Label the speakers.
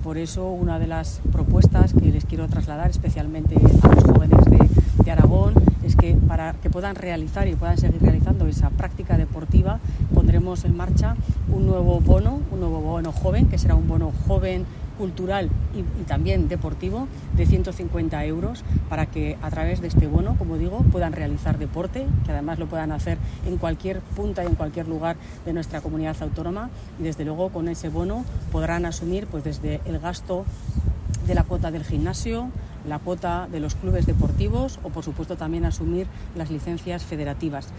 Speaker 1: por eso una de las propuestas que les quiero trasladar especialmente a los jóvenes de Aragón es que para que puedan realizar y puedan seguir realizando esa práctica deportiva pondremos en marcha un nuevo bono joven, que será un bono joven cultural y también deportivo de 150 euros para que a través de este bono, como digo, puedan realizar deporte, que además lo puedan hacer en cualquier punta y en cualquier lugar de nuestra comunidad autónoma, y desde luego con ese bono podrán asumir pues desde el gasto de la cuota del gimnasio, la cuota de los clubes deportivos o por supuesto también asumir las licencias federativas.